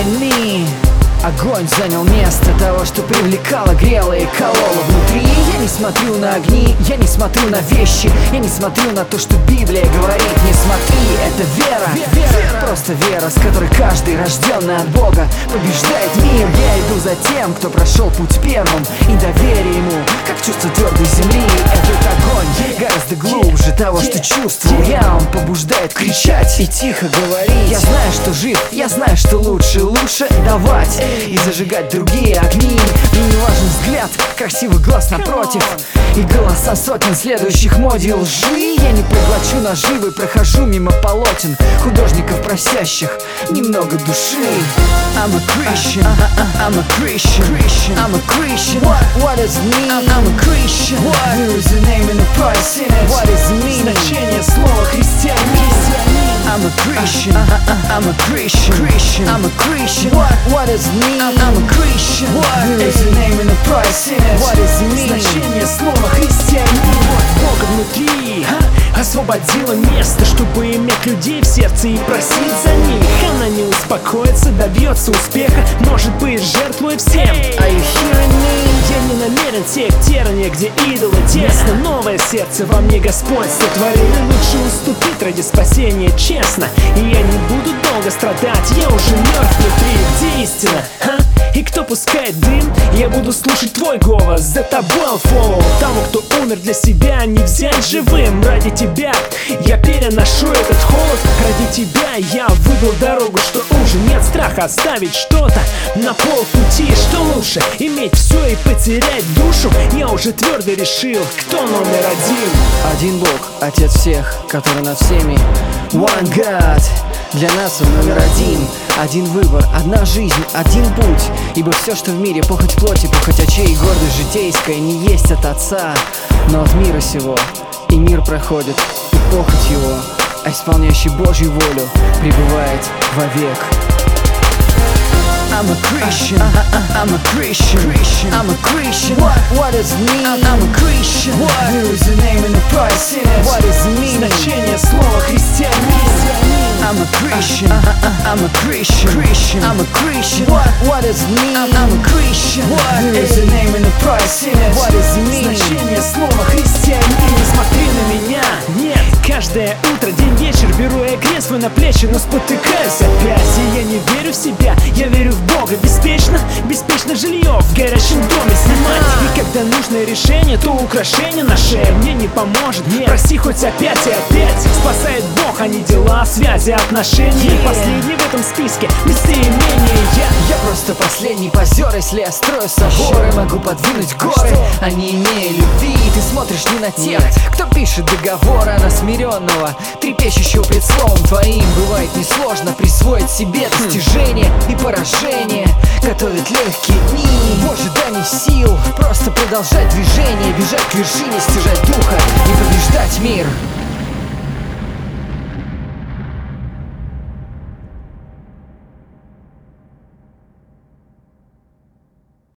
behind me. Огонь занял место того, что привлекало, грело и кололо внутри. Я не смотрю на огни, я не смотрю на вещи, я не смотрю на то, что Библия говорит. Не смотри, это вера, просто вера, с которой каждый, рожденный от Бога, побеждает мир. Я иду за тем, кто прошел путь первым, и доверие ему, как чувство твердой земли. Этот огонь гораздо глубже того, что чувствую я. Он побуждает кричать и тихо говорить. Я знаю, что жив, я знаю, что лучше давать и зажигать другие огни. Мне не важен взгляд, красивый глаз напротив и голоса сотен следующих моде лжи. Я не проглочу наживы, прохожу мимо полотен художников, просящих немного души. I'm a Christian, I'm a Christian, I'm a Christian. What does it mean? I'm a Christian. There is a name and a price in it. What does it mean? Значение слова христианин. I'm a Christian, I'm a Christian, I'm a Christian. What does it mean? I'm a Christian. There is a name and a price in it. What does it mean? Значение слова христианин. Бога внутри освободила место, чтобы иметь людей в сердце и просить за них. Она не успокоится, добьется успеха, может быть, жертвуя всем. Are you hearing me? Я не намерен терния, где идолы тесно. Новое сердце во мне Господь сотворил. Лучше уступить ради спасения честно. И я не буду долго страдать, я уже мертв внутри. Где истина? И кто пускает дым? Я буду слушать твой голос, за тобой I'll follow. Тому, кто умер для себя, не взять живым. Ради тебя я переношу этот холод. Ради тебя я выбрал дорогу, что уже нет страха оставить что-то на полпути. Что лучше, иметь все и потерять душу? Я уже твердо решил, кто номер один. Один Бог, Отец всех, который над всеми. One God, для нас он номер один. Один выбор, одна жизнь, один путь. Ибо все, что в мире, похоть плоти, похоть очей и гордость житейская, не есть от Отца, но от мира сего. И мир проходит, и похоть его, а исполняющий Божью волю пребывает вовек. I'm a Christian, I'm a Christian, I'm a Christian. What does it mean? I'm a Christian. There is a name and a price in it. What does it mean? Значение слова христианин. I'm a Christian, I'm a Christian, I'm a Christian. What does it mean? I'm a Christian. There is a name and a price in it. What does it mean? Значение слова христианин. Не смотри на меня, нет. Каждое утро, день, вечер беру я крест свой на плечи, но спотыкаюсь опять. И я не верю в себя, я верю в Бога. Беспечно жилье в горящем доме снимать. И когда нужное решение, то украшение на шее мне не поможет. Проси хоть опять и опять. Спасает Бог, а не дела, связи, отношения. Последний в этом списке местоимение я просто последний позер, если я строю соборы. Могу подвинуть горы, а не имея любви. Ты смотришь не на тех, кто пишет договоры, а на смиренного, трепещущего пред словом твоим. Бывает несложно присвоить себе достижения и поражения. Готовит легкие дни в ожидании сил. Просто продолжать движение, бежать к вершине, стяжать духа